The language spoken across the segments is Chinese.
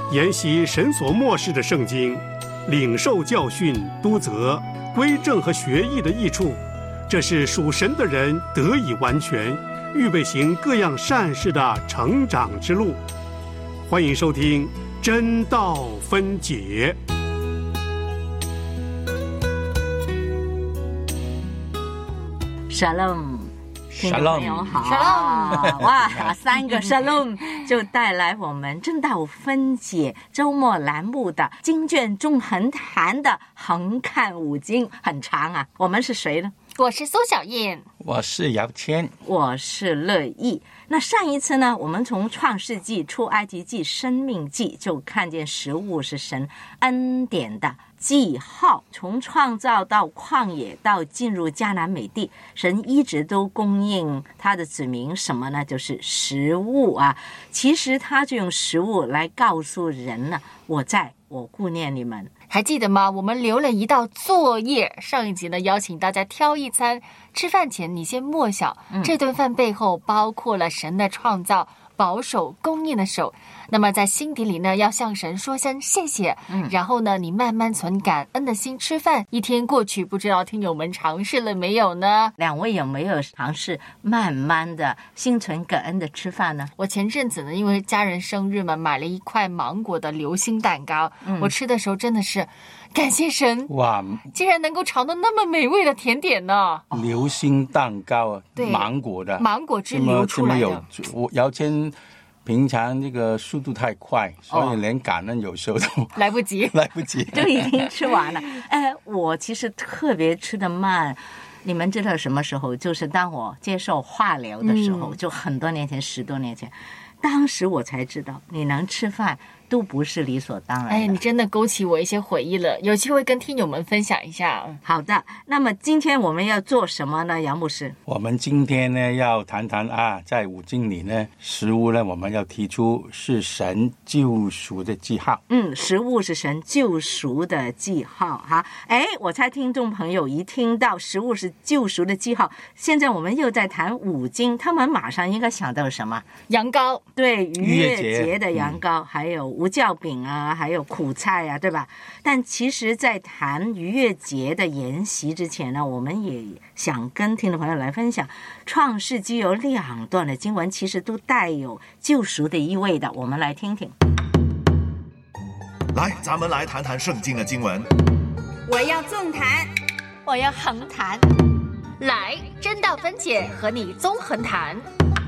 研习神所默示的圣经，领受教训、督责、归正和学艺的益处，这是属神的人得以完全，预备行各样善事的成长之路。欢迎收听真道分解。 Shalom， 听众朋友好 Shalom 哇，3个 Shalom 就带来我们真道分解周末栏目的经卷中横谈的横看5经，很长啊。我们是谁呢？ 我是苏小燕， 我是姚谦， 我是乐意。那上一次呢，我们从创世纪、出埃及记、生命记就看见食物是神恩典的记号，从创造到旷野到进入迦南美地，神一直都供应他的子民什么呢？就是食物啊。其实他就用食物来告诉人呢，我在，我顾念你们。 还记得吗？我们留了一道作业，上一集呢邀请大家挑一餐，吃饭前你先默想，这顿饭背后包括了神的创造、保守、供应的手。那么在心底里呢，要向神说声谢谢，然后呢，你慢慢存感恩的心吃饭。一天过去，不知道听友们尝试了没有呢？ 两位有没有尝试慢慢的心存感恩的吃饭呢？ 我前阵子呢，因为家人生日嘛，买了一块芒果的流心蛋糕，我吃的时候真的是感谢神， 哇， 竟然能够尝到那么美味的甜点呢！ 流心蛋糕啊， 对， 芒果的， 芒果汁流出来的。 我姚谦平常这个速度太快，所以连感恩有时候都来不及， 就已经吃完了。我其实特别吃得慢。你们知道什么时候？就是当我接受化疗的时候，就很多年前，10多年前，当时我才知道，你能吃饭都不是理所当然的。 你真的勾起我一些回忆了，有机会跟听友们分享一下。 好的，那么今天我们要做什么呢？杨牧师， 我们今天呢要谈谈在5经里呢，食物呢我们要提出是神救赎的记号。 食物是神救赎的记号哈。我猜听众朋友一听到食物是救赎的记号，现在我们又在谈5经，他们马上应该想到什么？ 羊羔， 对，逾越节的羊羔，还有无酵饼啊，还有苦菜啊，对吧？但其实在谈逾越节的筵席之前呢，我们也想跟听众朋友来分享创世纪有2段的经文，其实都带有救赎的意味的，我们来听听。 来，咱们来谈谈圣经的经文。 我要纵谈， 我要横谈，来，真道分解和你纵横谈。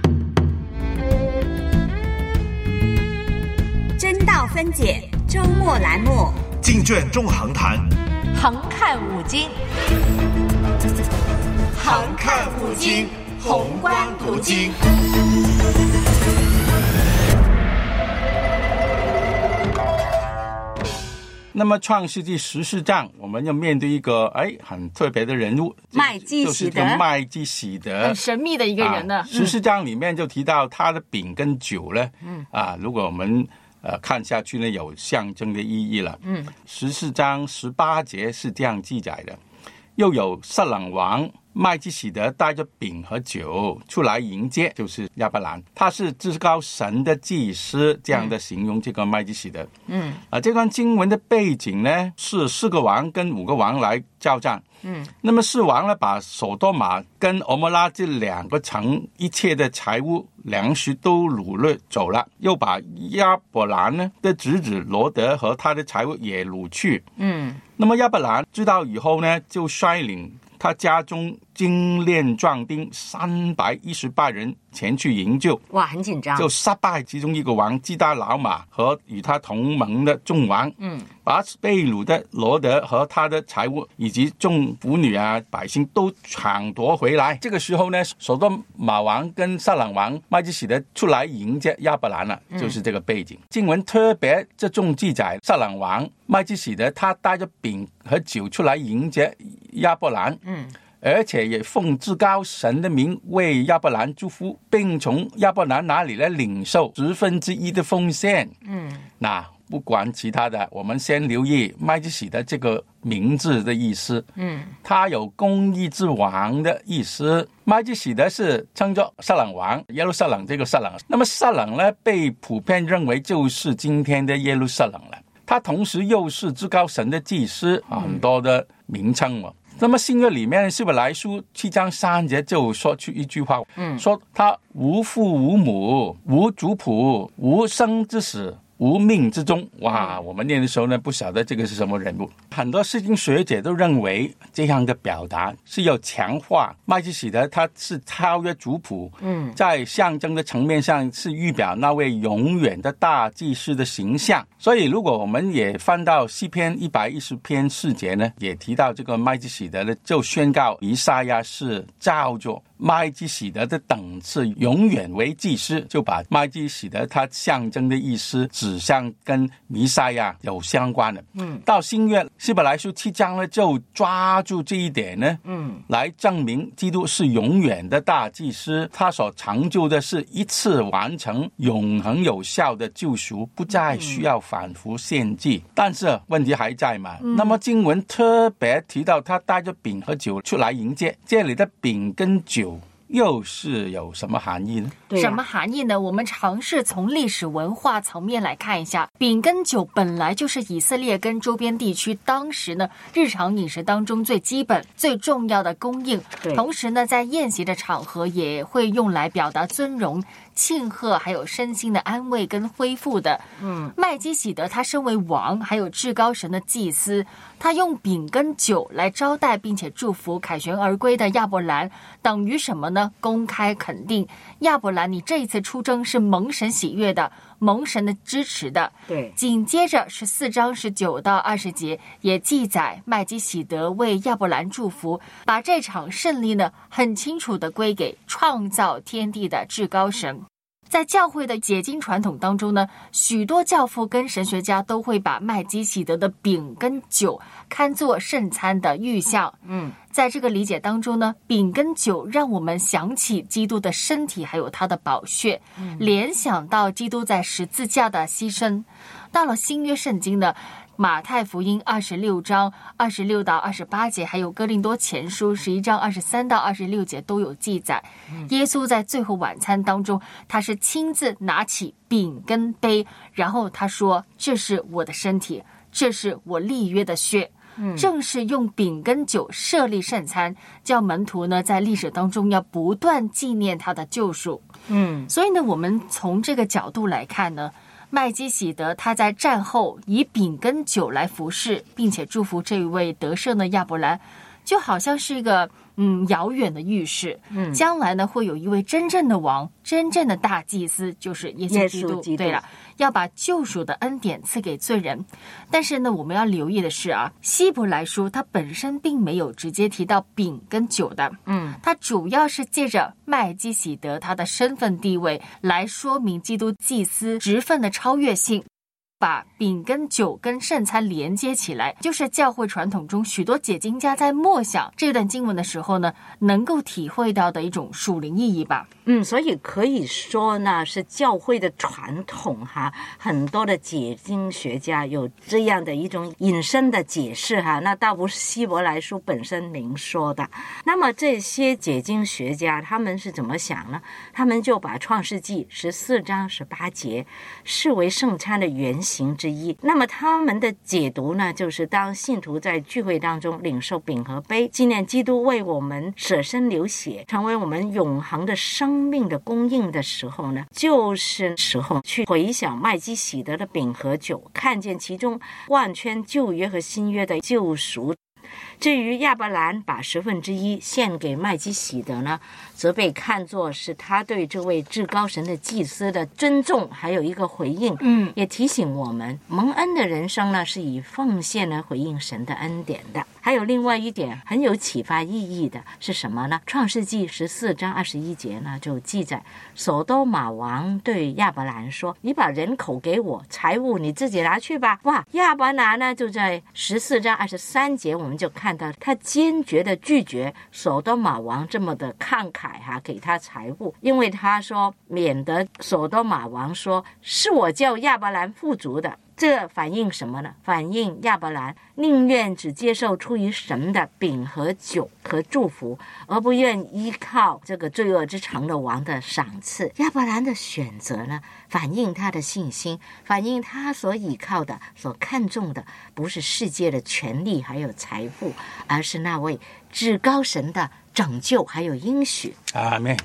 真道分解周末栏目， 经卷中横谈， 横看5经， 横看5经，宏观读经。 那么创世纪14章，我们要面对一个很特别的人物， 麦基洗德， 就是麦基洗德， 很神秘的一个人呢。 14章里面就提到他的饼跟酒呢，如果我们看下去呢，有象征的意义了。14章18节是这样记载的：又有撒冷王麦基洗德带着饼和酒出来迎接，就是亚伯兰，他是至高神的祭司，这样的形容这个麦基洗德。这段经文的背景呢，是4个王跟5个王来交战。那么4王呢，把索多玛跟俄摩拉这2个城一切的财物、粮食都掳掠走了，又把亚伯兰呢的侄子罗德和他的财物也掳去。那么亚伯兰知道以后呢，就率领他家中精练壮丁318人前去营救。 哇，很紧张， 就杀败其中一个王基大老马和与他同盟的众王，把被掳的罗德和他的财物以及众妇女百姓都抢夺回来。这个时候呢，索多玛王跟撒冷王麦基洗德出来迎接亚伯兰了，就是这个背景。经文特别这种记载，撒冷王麦基洗德他带着饼和酒出来迎接亚伯兰，而且也奉至高神的名为亚伯兰祝福，并从亚伯兰那里来领受1/10的奉献。 不管其他的，我们先留意麦基洗德这个名字的意思。它有公义之王的意思。麦基洗德是称作撒冷王，耶路撒冷这个撒冷。那么撒冷呢，被普遍认为就是今天的耶路撒冷了。他同时又是至高神的祭司，很多的名称嘛。那么新约里面希伯来书7章3节就说出一句话，说他无父无母，无族谱，无生之始，无命之终。哇，我们念的时候呢，不晓得这个是什么人物。很多圣经学者都认为这样的表达是要强化麦基洗德他是超越族谱，在象征的层面上是预表那位永远的大祭司的形象。所以如果我们也翻到诗篇110篇4节呢，也提到这个麦基洗德呢，就宣告以赛亚是照着麦基洗德的等次永远为祭司，就把麦基洗德他象征的意思指向跟弥赛亚有相关的。到新约希伯来书7章呢，就抓住这一点呢，来证明基督是永远的大祭司，他所成就的是一次完成永恒有效的救赎，不再需要反复献祭。但是问题还在嘛？那么经文特别提到他带着饼和酒出来迎接，这里的饼跟酒又是有什么含义呢？ 什么含义呢？我们尝试从历史文化层面来看一下。饼跟酒本来就是以色列跟周边地区当时呢日常饮食当中最基本最重要的供应，同时呢在宴席的场合也会用来表达尊荣庆贺还有身心的安慰跟恢复的。麦基洗德他身为王还有至高神的祭司，他用饼跟酒来招待并且祝福凯旋而归的亚伯兰，等于什么呢？公开肯定亚伯兰你这一次出征是蒙神喜悦的，蒙神的支持的。 对， 紧接着14章19到20节也记载麦基洗德为亚伯兰祝福，把这场胜利呢很清楚地归给创造天地的至高神。在教会的解经传统当中呢，许多教父跟神学家都会把麦基洗德的饼跟酒看作圣餐的预象。在这个理解当中呢，饼跟酒让我们想起基督的身体还有他的宝血，联想到基督在十字架的牺牲。到了新约圣经呢，马太福音26章26到28节，还有哥林多前书11章23到26节都有记载。耶稣在最后晚餐当中，他是亲自拿起饼跟杯，然后他说，这是我的身体，这是我立约的血。正是用饼跟酒设立圣餐，叫门徒呢在历史当中要不断纪念他的救赎。所以呢，我们从这个角度来看呢，麦基洗德他在战后以饼跟酒来服侍，并且祝福这一位得胜的亚伯兰，就好像是一个遥远的预示。将来呢会有一位真正的王，真正的大祭司，就是耶稣基督。对了，要把救赎的恩典赐给罪人。但是呢，我们要留意的是啊，希伯来书它本身并没有直接提到饼跟酒的。它主要是借着麦基洗德他的身份地位来说明基督祭司职分的超越性，把饼跟酒跟圣餐连接起来，就是教会传统中许多解经家在默想这段经文的时候呢，能够体会到的一种属灵意义吧。 所以可以说呢，是教会的传统哈，很多的解经学家有这样的一种引申的解释哈，那倒不是希伯来书本身明说的。那么这些解经学家他们是怎么想呢？他们就把创世纪14章18节视为圣餐的原型之一。那么他们的解读呢，就是当信徒在聚会当中领受饼和杯，纪念基督为我们舍身流血，成为我们永恒的生命的供应的时候呢，就是时候去回想麦基洗德的饼和酒，看见其中贯穿旧约和新约的救赎。至于亚伯兰把1/10献给麦基洗德呢，则被看作是他对这位至高神的祭司的尊重，还有一个回应。也提醒我们蒙恩的人生呢，是以奉献来回应神的恩典的。还有另外一点很有启发意义的是什么呢？创世纪14章21节呢，就记载所多玛王对亚伯兰说，你把人口给我，财物你自己拿去吧。哇，亚伯兰呢就在14章23节我们就看到他坚决的拒绝所多玛王这么的慷慨给他财物，因为他说免得所多玛王说是我叫亚伯兰富足的， 这反映什么呢？反映亚伯兰宁愿只接受出于神的饼和酒和祝福，而不愿依靠这个罪恶之城的王的赏赐。亚伯兰的选择呢，反映他的信心，反映他所倚靠的、所看重的，不是世界的权力还有财富，而是那位至高神的拯救还有应许。 阿们。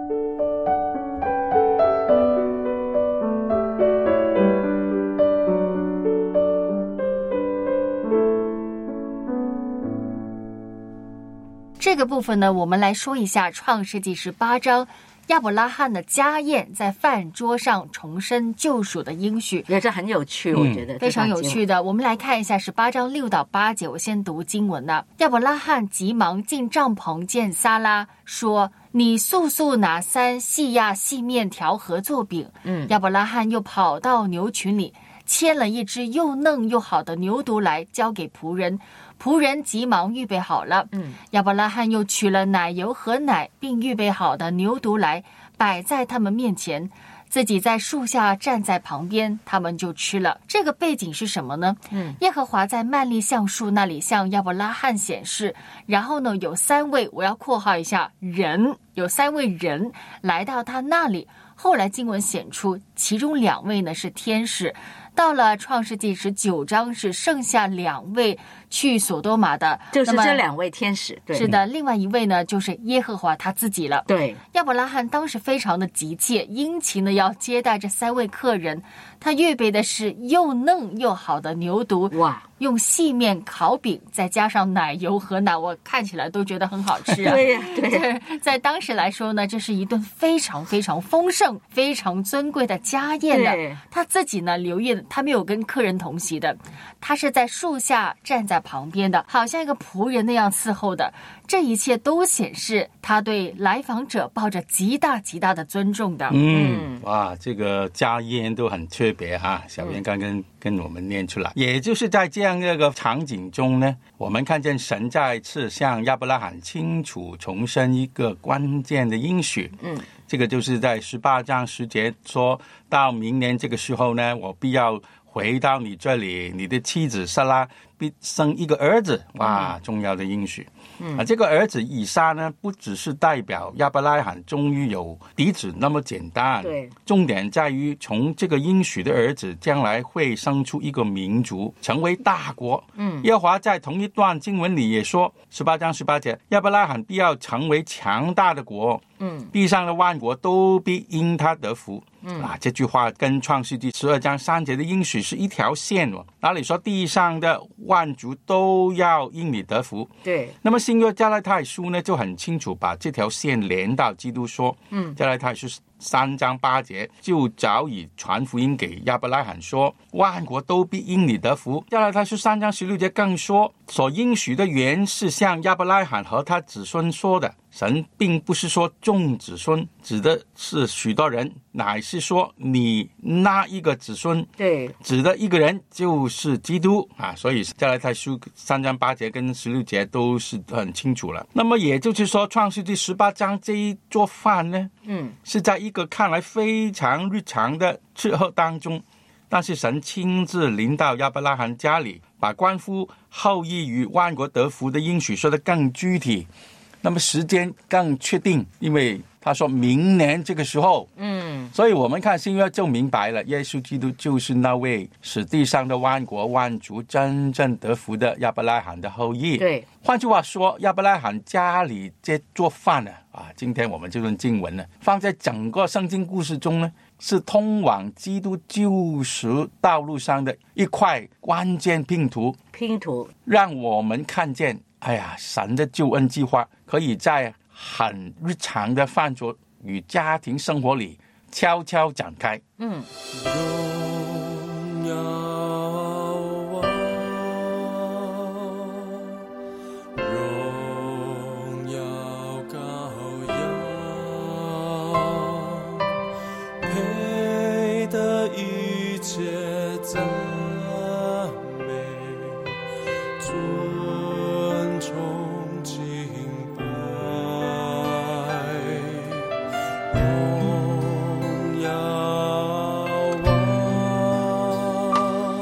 这个部分呢，我们来说一下创世纪18章亚伯拉罕的家宴在饭桌上重生救赎的应许， 也是很有趣，我觉得非常有趣的。我们来看一下18章6到8节，我先读经文呢。亚伯拉罕急忙进帐篷见撒拉，说：“你速速拿3细亚细面条和做饼。”亚伯拉罕又跑到牛群里，牵了一只又嫩又好的牛犊来，交给仆人。仆人急忙预备好了。亚伯拉罕又取了奶油和奶，并预备好的牛犊来，摆在他们面前，自己在树下站在旁边，他们就吃了。这个背景是什么呢？耶和华在曼利橡树那里向亚伯拉罕显示，然后呢，有3位，我要括号一下，人，有3位人来到他那里。后来经文显出，其中2位呢是天使。到了创世纪19章，是剩下2位去索多玛的， 就是这2位天使。对， 是的，另外1位呢就是耶和华他自己了。 对， 亚伯拉罕当时非常的急切殷勤的要接待这3位客人，他预备的是又嫩又好的牛犊， 哇， 用细面烤饼，再加上奶油和奶，我看起来都觉得很好吃啊。 对呀，对， 在当时来说呢，这是一顿非常非常丰盛、非常尊贵的家宴的。他自己呢留意，他没有跟客人同席的，他是在树下站在旁边的，好像一个仆人那样伺候的。这一切都显示他对来访者抱着极大极大的尊重的。 哇，这个家宴都很特别哈，小编刚刚跟我们念出来。也就是在这样一个场景中呢，我们看见神再次向亚伯拉罕清楚重申一个关键的应许。这个就是在18章10节说到，明年这个时候呢，我必要回到你这里，你的妻子撒拉必生一个儿子。哇，重要的应许。这个儿子以撒呢，不只是代表亚伯拉罕终于有嫡子那么简单， 对， 重点在于从这个应许的儿子将来会生出一个民族，成为大国。耶和华在同一段经文里也说，18章18节，亚伯拉罕必要成为强大的国，地上的万国都必因他得福。这句话跟创世纪12章3节的应许是一条线哦，哪里说地上的万族都要因你得福？对。那么新约加拉太书呢，就很清楚把这条线连到基督说，加拉太书3章8节就早已传福音给亚伯拉罕说，万国都必因你得福。加拉太书3章16节更说，所应许的原是向亚伯拉罕和他子孙说的。神并不是说众子孙，指的是许多人，乃是说你那一个子孙，对，指的一个人就是基督啊。所以加拉太书3章8节跟16节都是很清楚了。那么也就是说，创世纪18章这一桌饭呢，是在一个看来非常日常的伺候当中，但是神亲自临到亚伯拉罕家里，把关乎后裔与万国得福的应许说得更具体，那么时间更确定，因为他说明年这个时候，所以我们看新约就明白了，耶稣基督就是那位使地上的万国万族真正得福的亚伯拉罕的后裔。对，换句话说，亚伯拉罕家里这做饭呢，今天我们这段经文呢，放在整个圣经故事中呢，是通往基督救赎道路上的一块关键拼图，让我们看见，神的救恩计划可以在很日常的饭桌与家庭生活里悄悄展开。荣耀啊，荣耀羔羊，配得一切赞美，尊崇敬拜，荣耀啊，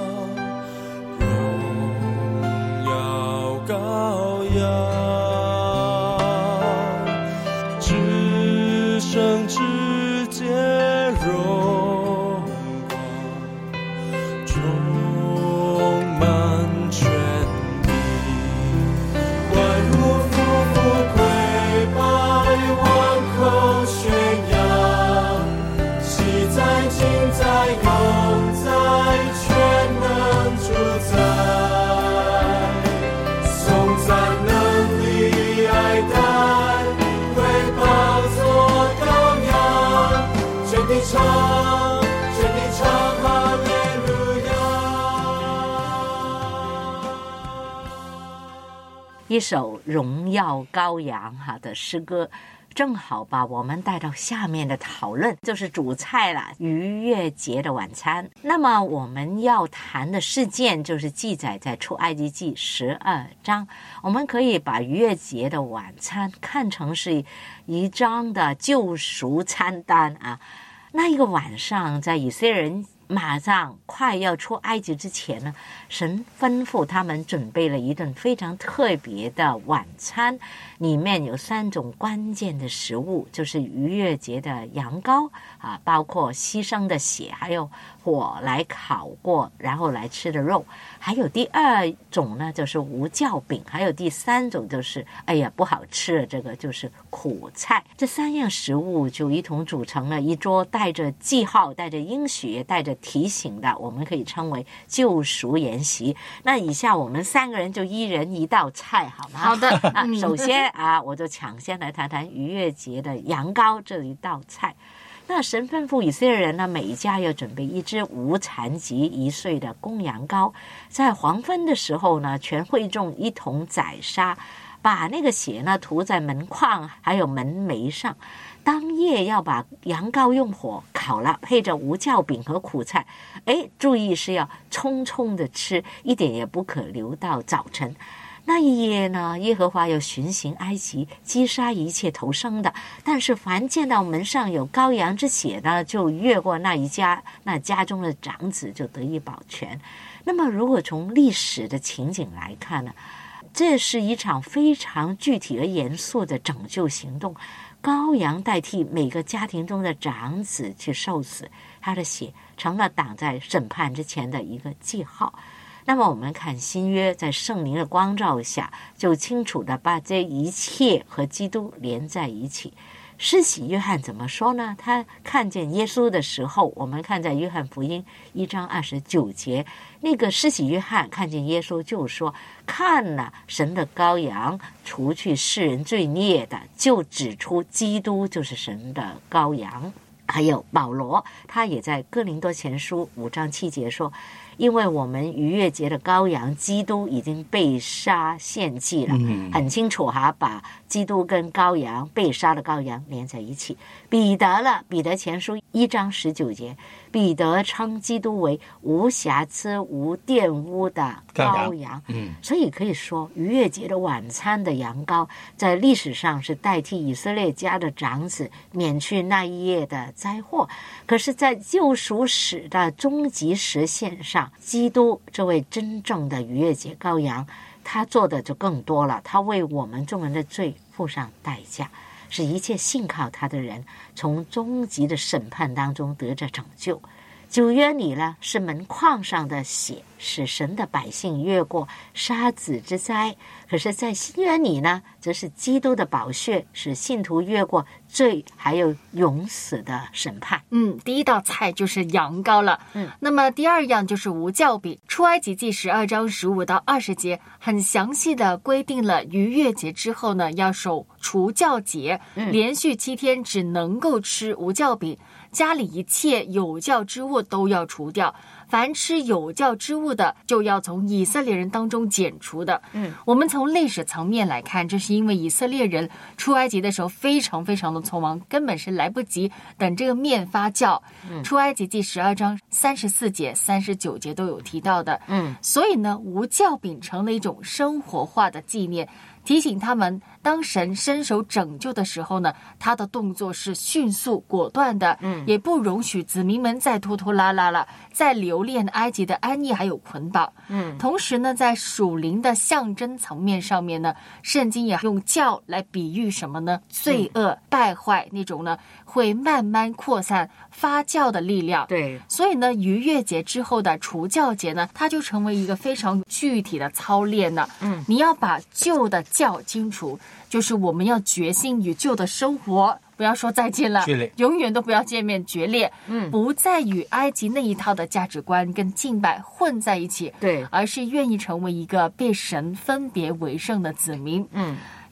一首荣耀羔羊的诗歌，正好把我们带到下面的讨论，就是主菜了，逾越节的晚餐。那么我们要谈的事件就是记载在出埃及记12章，我们可以把逾越节的晚餐看成是一章的救赎餐单啊。那一个晚上，在以色列人马上快要出埃及之前呢，神吩咐他们准备了一顿非常特别的晚餐，里面有3种关键的食物，就是逾越节的羊羔啊，包括牺牲的血，还有火来烤过然后来吃的肉，还有第2种呢就是无酵饼，还有第3种就是不好吃的这个就是苦菜。这3样食物就一同组成了一桌带着记号、带着应许、带着提醒的，我们可以称为救赎筵席。那以下我们3个人就一人一道菜好吗？ 好的。 首先我就抢先来谈谈逾越节的羊羔这一道菜。那神吩咐以色列人呢，每一家要准备一只无残疾1岁的公羊羔，在黄昏的时候呢，全会众一同宰杀，把那个血呢涂在门框还有门楣上。当夜要把羊羔用火烤了，配着无酵饼和苦菜，注意是要匆匆的吃，一点也不可留到早晨。那一夜呢，耶和华有巡行埃及，击杀一切投生的，但是凡见到门上有羔羊之血呢，就越过那一家，那家中的长子就得以保全。那么如果从历史的情景来看呢，这是一场非常具体而严肃的拯救行动，羔羊代替每个家庭中的长子去受死，他的血成了挡在审判之前的一个记号。那么我们看新约，在圣灵的光照下，就清楚的把这一切和基督连在一起。施洗约翰怎么说呢？他看见耶稣的时候，我们看在约翰福音1章29节，那个施洗约翰看见耶稣就说，看了神的羔羊，除去世人罪孽的，就指出基督就是神的羔羊。还有保罗，他也在哥林多前书5章7节说，因为我们逾越节的羔羊基督已经被杀献祭了，很清楚把基督跟羔羊被杀的羔羊连在一起。彼得前书1章19节，彼得称基督为无瑕疵无玷污的羔羊。所以可以说逾越节的晚餐的羊羔在历史上是代替以色列家的长子免去那一夜的灾祸，可是在救赎史的终极实现上，基督这位真正的逾越节羔羊，他做的就更多了，他为我们众人的罪付上代价，使一切信靠他的人从终极的审判当中得着拯救。旧约里呢，是门框上的血使神的百姓越过杀子之灾，可是在新约里呢，则是基督的宝血使信徒越过罪还有永死的审判。 第一道菜就是羊羔了。那么第2样就是无酵饼。出埃及记12章15到20节很详细的规定了逾越节之后呢，要守除酵节，连续7天只能够吃无酵饼，家里一切有酵之物都要除掉，凡吃有酵之物的就要从以色列人当中剪除的。我们从历史层面来看，这是因为以色列人出埃及的时候非常非常的匆忙，根本是来不及等这个面发酵。出埃及记12章34节39节都有提到的。所以呢，无酵饼成了一种生活化的纪念，提醒他们当神伸手拯救的时候呢，他的动作是迅速果断的，也不容许子民们再拖拖拉拉了，再留恋埃及的安逸还有捆绑。同时呢，在属灵的象征层面上面呢，圣经也用酵来比喻什么呢？罪恶败坏那种呢会慢慢扩散发酵的力量。 对， 所以呢，逾越节之后的除酵节呢，它就成为一个非常具体的操练了。你要把旧的酵清除，就是我们要决心与旧的生活不要说再见了，永远都不要见面，决裂。不再与埃及那一套的价值观跟敬拜混在一起， 对， 而是愿意成为一个被神分别为圣的子民。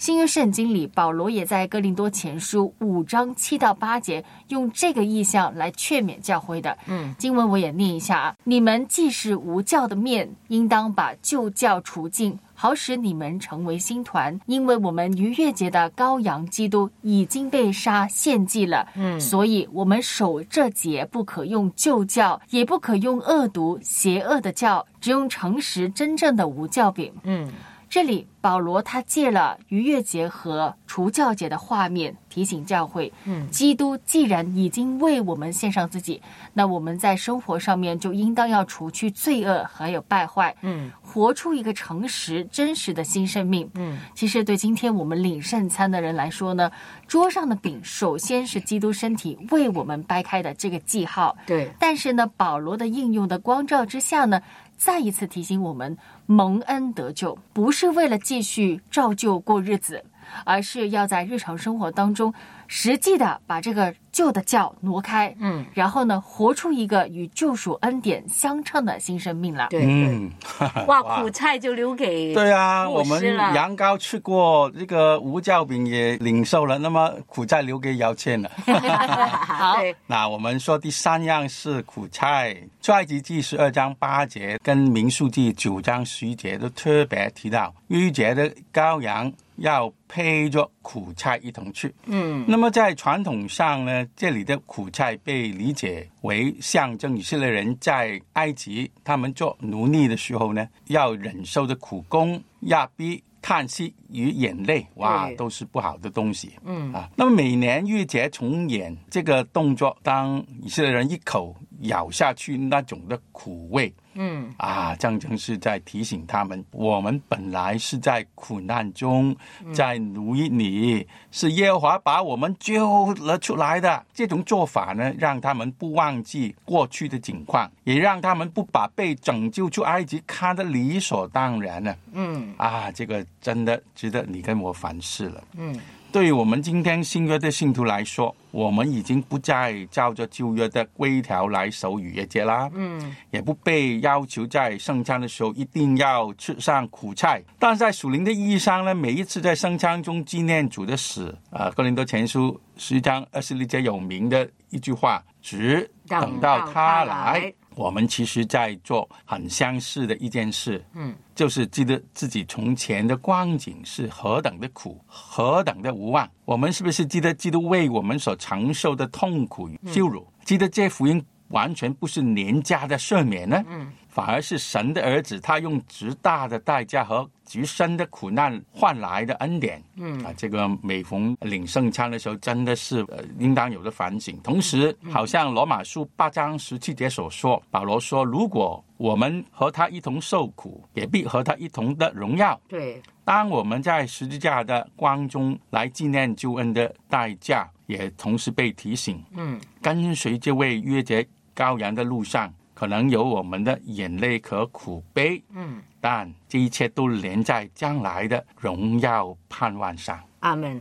新约圣经里，保罗也在哥林多前书5章7到8节用这个意象来劝勉教会的。经文我也念一下啊：你们既是无教的面，应当把旧教除尽，好使你们成为新团，因为我们逾越节的羔羊基督已经被杀献祭了。所以我们守这节，不可用旧教，也不可用恶毒邪恶的教，只用诚实真正的无教饼。这里保罗他借了逾越节和除酵节的画面，提醒教会，基督既然已经为我们献上自己，那我们在生活上面就应当要除去罪恶还有败坏，活出一个诚实真实的新生命。其实对今天我们领圣餐的人来说呢，桌上的饼首先是基督身体为我们掰开的这个记号。 对， 但是呢，保罗的应用的光照之下呢，再一次提醒我们，蒙恩得救不是为了继续照旧过日子，而是要在日常生活当中实际的把这个旧的教挪开，然后呢，活出一个与救赎恩典相称的新生命了。 对，哇，苦菜就留给对啊，我们羊羔吃过，这个无酵饼也领受了，那么苦菜留给姚倩了。 好， 那我们说第3样是苦菜。出埃及记12章8节跟民数记9章11节都特别提到，逾节的羔羊要配着苦菜一同吃。那么在传统上呢，这里的苦菜被理解为象征以色列人在埃及他们做奴隶的时候呢，要忍受的苦工、压逼、叹息与眼泪，哇，都是不好的东西。那么每年逾节重演这个动作，当以色列人一口咬下去那种的苦味，象征是在提醒他们，我们本来是在苦难中，在奴役里，是耶和华把我们救了出来的。这种做法呢，让他们不忘记过去的境况，也让他们不把被拯救出埃及看得理所当然了。这个真的值得你跟我反思了。对于我们今天新约的信徒来说，我们已经不再照着旧约的规条来守逾越节啦，也不被要求在圣餐的时候一定要吃上苦菜。但在属灵的意义上呢，每一次在圣餐中纪念主的死，哥林多前书10章26节有名的一句话，只等到他来。我们其实在做很相似的一件事，就是记得自己从前的光景是何等的苦，何等的无望。我们是不是记得基督为我们所承受的痛苦与羞辱？记得这福音完全不是廉价的赦免呢，反而是神的儿子，他用极大的代价和极深的苦难换来的恩典。这个每逢领圣餐的时候，真的是应当有的反省。同时，好像罗马书8章17节所说，保罗说，如果我们和他一同受苦，也必和他一同的荣耀。 对， 当我们在十字架的光中来纪念救恩的代价，也同时被提醒，跟随这位约节羔羊的路上，可能有我们的眼泪和苦悲，但这一切都连在将来的荣耀盼望上。 阿们。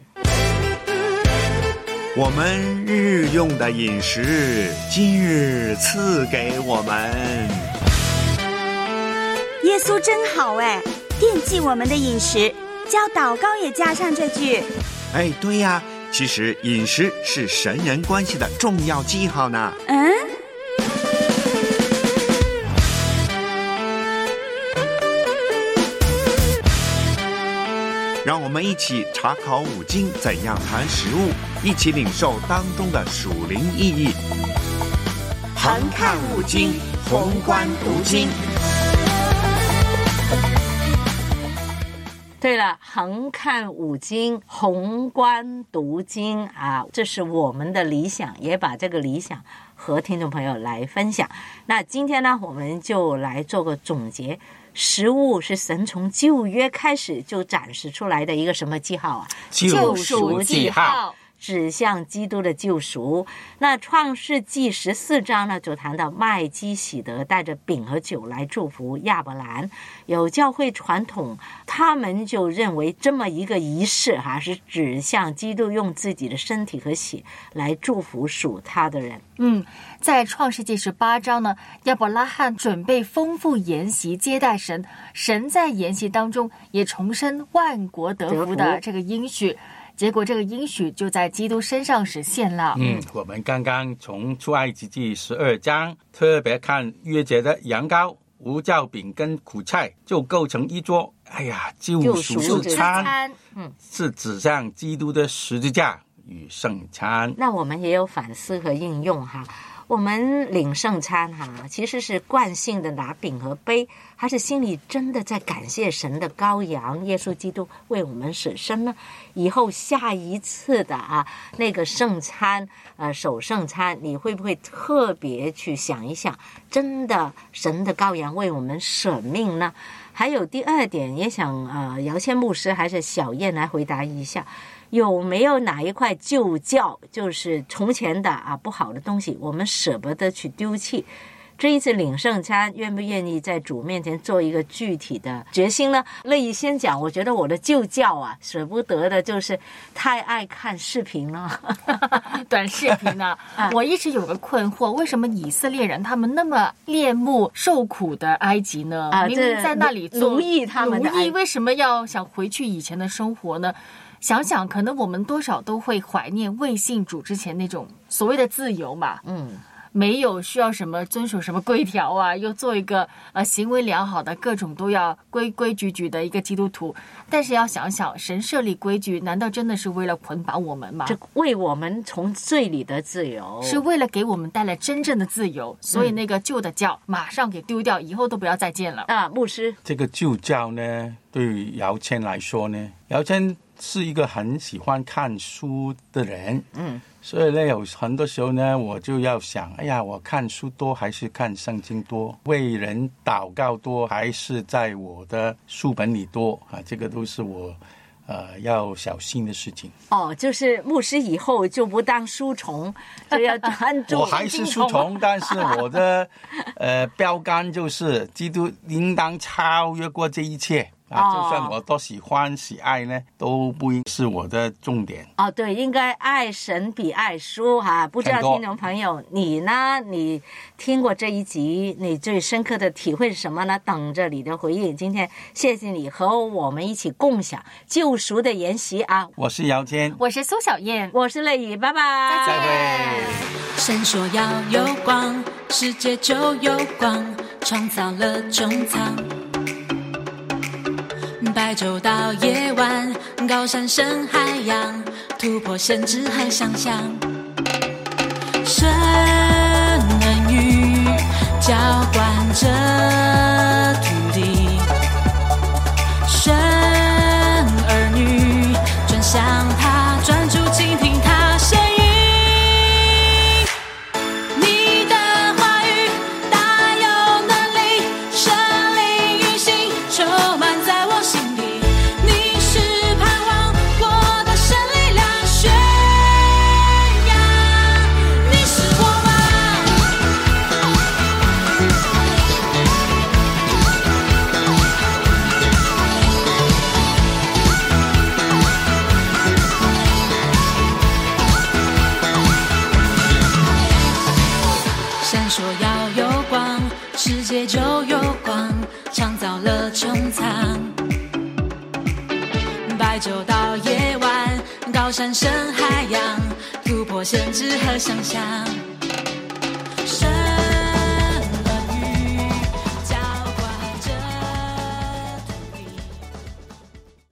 我们日用的饮食，今日赐给我们。 耶稣真好哎，惦记我们的饮食，教祷告也加上这句。 对呀，其实饮食是神人关系的重要记号呢。让我们一起查考五经，怎样谈食物，一起领受当中的属灵意义。 横看五经，宏观读经。 对了，横看五经，宏观读经啊，这是我们的理想，也把这个理想和听众朋友来分享。那今天呢，我们就来做个总结。食物是神从旧约开始就展示出来的一个什么记号啊？ 救赎记号。 指向基督的救赎。那创世纪14章呢，就谈到麦基洗德带着饼和酒来祝福亚伯兰。有教会传统，他们就认为这么一个仪式是指向基督用自己的身体和血来祝福属他的人。 在创世纪18章呢，亚伯拉罕准备丰富筵席接待神，神在筵席当中也重申万国得福的这个应许，结果这个应许就在基督身上实现了。 我们刚刚从出埃及记12章特别看约节的羊羔、无酵饼跟苦菜就构成一桌，救赎之餐，是指向基督的十字架与圣餐。 那我们也有反思和应用我们领圣餐其实是惯性的拿饼和杯，还是心里真的在感谢神的羔羊耶稣基督为我们舍身呢？以后下一次的那个圣餐守圣餐，你会不会特别去想一想，真的神的羔羊为我们舍命呢？还有第二点，也想姚谦牧师还是小燕来回答一下，有没有哪一块旧教，就是从前的不好的东西，我们舍不得去丢弃？这一次领圣餐，愿不愿意在主面前做一个具体的决心呢？乐意先讲。我觉得我的旧教舍不得的就是太爱看视频了短视频我一直有个困惑，为什么以色列人他们那么恋慕受苦的埃及呢？明明在那里做奴役他们的埃及， 为什么要想回去以前的生活呢？想想可能我们多少都会怀念未信主之前那种所谓的自由嘛。没有需要什么遵守什么规条又做一个行为良好的各种都要规规矩矩的一个基督徒。但是要想想，神设立规矩，难道真的是为了捆绑我们吗？ 这为我们从罪里的自由， 是为了给我们带来真正的自由。所以那个旧的教马上给丢掉，以后都不要再见了。 牧师， 这个旧教呢，对于姚谦来说呢，姚谦是一个很喜欢看书的人，所以呢，有很多时候呢，我就要想，我看书多还是看圣经多？为人祷告多还是在我的书本里多？这个都是我要小心的事情。 就是牧师以后就不当书虫，就要专注。 我还是书虫，但是我的标杆就是基督应当超越过这一切。就算我多喜欢喜爱呢，都不是我的重点。 对，应该爱神比爱书不知道听众朋友你呢？你听过这一集，你最深刻的体会是什么呢？等着你的回应。今天谢谢你和我们一起共享救赎的筵席我是姚谦， 我是苏小燕， 我是乐怡，拜拜， 再会。 神说要有光，世界就有光，创造了穹苍。白昼到夜晚，高山深海洋，突破限制和想象。神恩雨浇灌着土地，神儿女转向他，专注倾听他声音。你的话语大有能力，生灵运行，充满在我心里。你是盼望我的神力量宣扬，你是我吗？闪烁要有光，世界就有光，创造了穹苍。白昼到夜晚，高山深海洋，突破限制和想象。